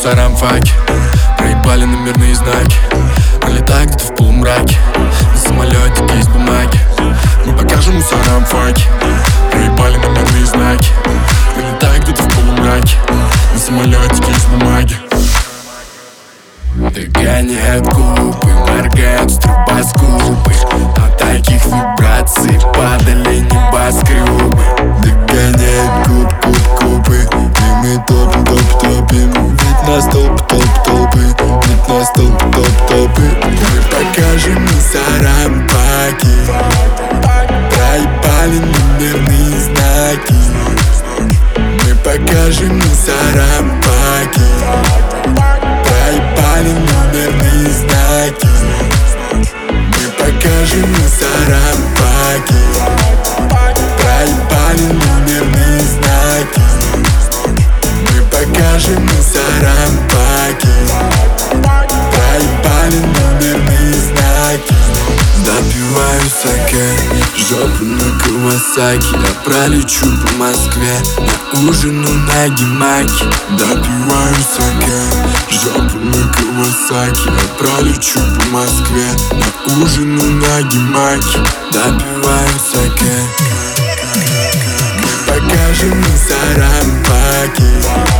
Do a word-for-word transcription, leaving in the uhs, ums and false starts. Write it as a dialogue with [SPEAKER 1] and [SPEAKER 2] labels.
[SPEAKER 1] мусорам факи. Проебали номерные знаки. Пролетая где-то в полумраке. На самолетике из бумаги. Мы покажем мусорам факи. Проебали номерные знаки. Пролетая где-то в полумраке. На самолетике из бумаги. Догоняют губы, моргают стробоскопы. От таких вибраций падали небоскребы. Догоняют губ, губ, губы. И мы топим, топ, топим. Ведь нас топ, топ, топы. Ведь нас топ, топ, топы. Мы покажем мусорам паки. Проебали номерные знаки. Мы покажем мусорам паки. Проебали номерные знаки. Мы покажем мусорам паки. Проебали номерные знаки. Мы покажем мусорам паки. Проебали номерные знаки. Допиваю саке, жопу на Кавасаки. Я пролечу по Москве на ужину на гимаке. Допиваю саке, жопу на Кавасаки. Я пролечу по Москве на ужину на гимаке. Допиваю саке. Мы покажем мусорам паки.